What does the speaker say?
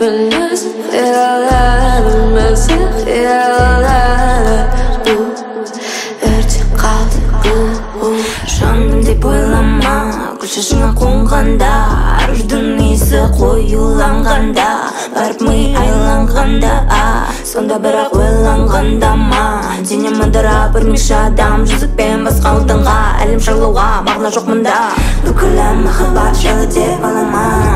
Bilirsin xiyallar, bilmezsin xiyallar. Erteng qaldı bu. Жаным деп ойлама, гүл шашыңа қонғанда, рүждің исі қоюланғанда, барып ми айланғанда, сонда бірақ ойланғанда ма, денем ыдырап өрмекші адам, жүзікпен басқа отынға, әлем шарлауға мағына жоқ мұнда. Бүкілі махаббат жайлы деп алама.